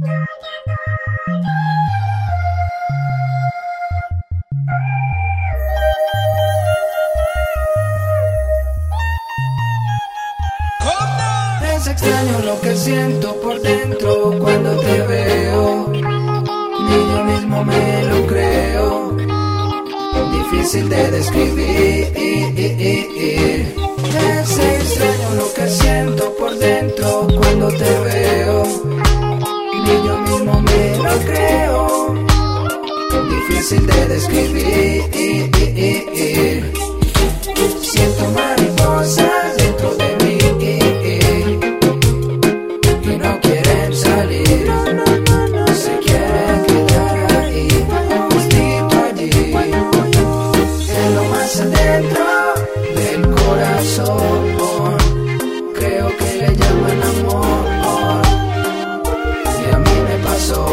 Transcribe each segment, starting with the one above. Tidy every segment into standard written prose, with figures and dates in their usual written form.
Es extraño lo que siento por dentro cuando te veo, ni yo mismo me lo creo, difícil de describir. Es extraño lo que siento por dentro cuando te veo, ni yo mismo me lo creo, difícil de describir. Siento mariposas dentro de mí y no quieren salir, se quieren quedar ahí, justito allí, en lo más adentro del corazón. Creo que le llaman amor y a mí me pasó.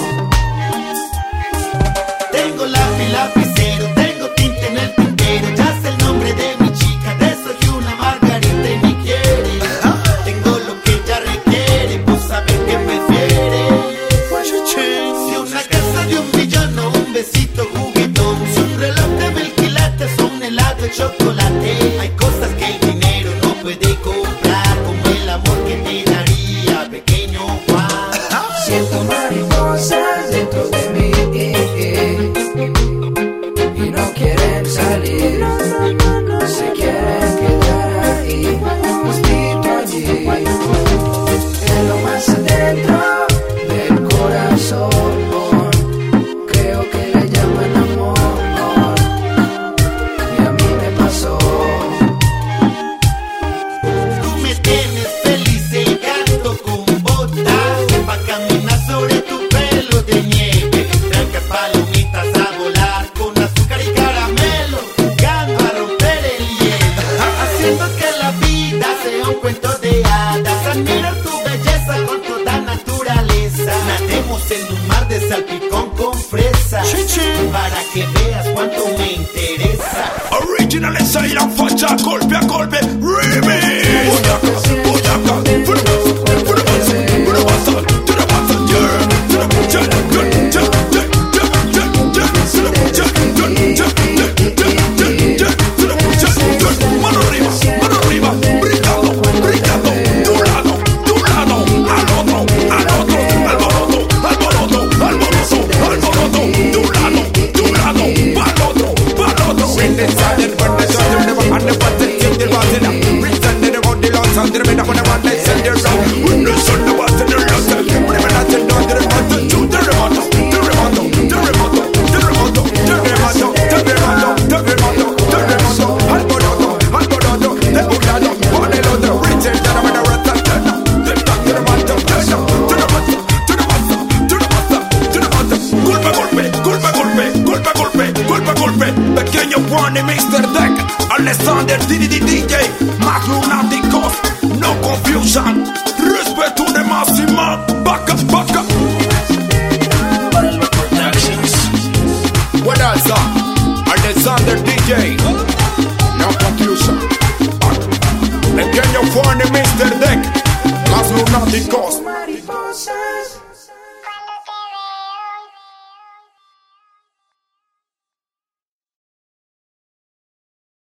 Tengo lápiz, lapicero, tengo tinta en el tintero, ya sé el nombre de mi chica, de soy una margarita y me quiere. Tengo lo que ella requiere, pues saber qué prefiere. Si una casa de 1 millón o un besito juguetón, si un reloj de 1000 quilates o un helado de chocolate. Hay cosas que el dinero no puede comprar, como el amor que te daría, pequeño Juan. Siento mariposas dentro de mí y no quieren salir, se quieren quedar ahí, justito allí, en lo más adentro del corazón. Creo que le llaman amor y a mí me pasó. Tú me tienes feliz, el gato con botas, pa' caminar sobre tu pelo de nieve, blancas palomitas a volar con azúcar y caramelo, jugando a romper el hielo, haciendo que la vida sea un cuento de hadas. Admirar tu belleza con toda naturaleza, nademos en un mar de salpicón con fresa, para que veas cuánto me interesa. Original Asylum, facha, golpe a golpe, remix. Mano arriba, brincando, de un lado, al otro, alboroto, de un lado, pa'l otro. When they started, when they started, never and never take it, they was in a reason they want the Lord, and they made up when they want to send their round. When the sun the was in the lost, when they not in the remote, to the remote, alboroto, de un lado, pa'l otro, reason that I'm in a rat, golpe, pequeño Juan y Mr. Deck, Alexander DJ, más lunáticos, no confusion, respeto de máxima, back up. What else? Alexander DJ, no confusion, pequeño Juan y Mr. Deck, más lunáticos.